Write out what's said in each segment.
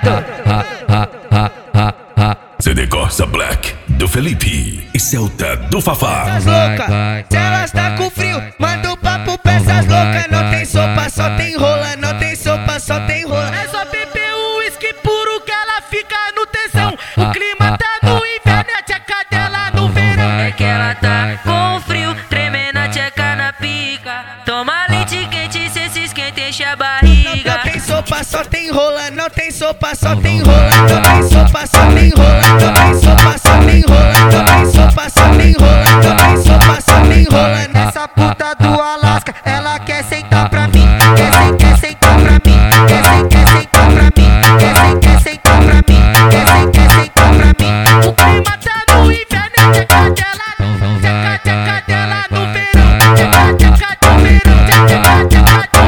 CD Corsa Black do Felipe e Celta do Fafá. Essas loucas, se elas tá com frio, manda o papo pra essas loucas. Não tem sopa, só tem rola. Não tem sopa, só tem rola. É só beber o uísque puro que ela fica no tesão. O clima tá no inverno, é a tcheca dela no verão. É que ela tá com frio, tremendo a tcheca na pica. Toma leite quente, cê se esquenta, enche a barriga. Não tem sopa, só tem rola. Não tem sopa, só tem rola. Não tem sopa, só tem rola. Não tem sopa, só tem rola. Não tem sopa, só tem rola. Não tem sopa, só tem rola. Essa puta do Alasca, ela quer sentar pra mim. Quer sentar pra mim. Quer sentar pra mim. Quer sentar pra mim. Quer sentar pra mim. O clima tá no inverno, é tcheca dela no verão. Tcheca do verão. Tcheca do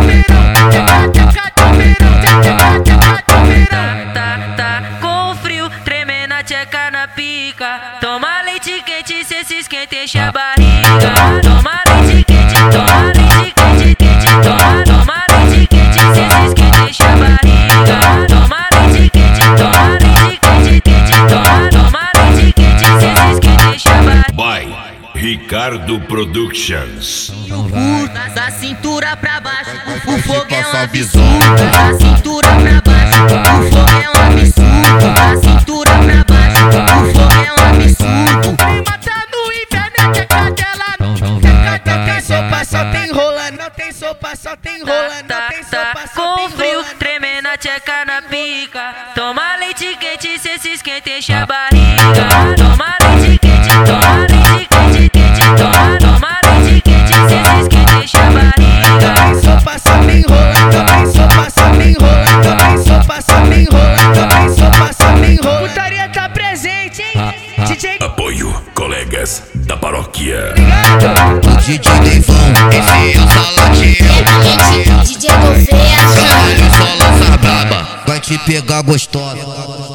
verão. Tá com frio, tremendo a tcheca na pica. Toma leite quente, cê se esquenta, enche a barriga. Toma leite quente, toma leite quente, toma leite quente, cê se esquenta, enche a barriga. Toma leite quente, toma leite quente, toma leite quente, cê se esquenta, enche a barriga. By Ricardo Productions. Da cintura pra baixo, o fogo é um absurdo. Da cintura pra baixo, o fogo é um absurdo. Da cintura pra baixo, o fogo é um absurdo. O clima tá no inverno, é tcheca dela. Não tem sopa, só tem rola. Não tem sopa, só tem rola. Não tem sopa, só Com tem frio, rola. tremendo a tcheca na pica. Toma leite quente, cê se esquenta, enche a barriga. Toma leite quente, toma leite quente, toma leite quente, cê se esquenta, enche a barriga. Não tem sopa, só tem rola. Não tem sopa, só tem rola. Não tem sopa, só tem rola. Não tem sopa, só tem rola. Putaria tá presente, hein? DJ Apoio colegas da paróquia. O DJ Deivão, esse é o Salatiel. DJ Gouveia. Caralho, só lança braba, vai te pegar gostosa.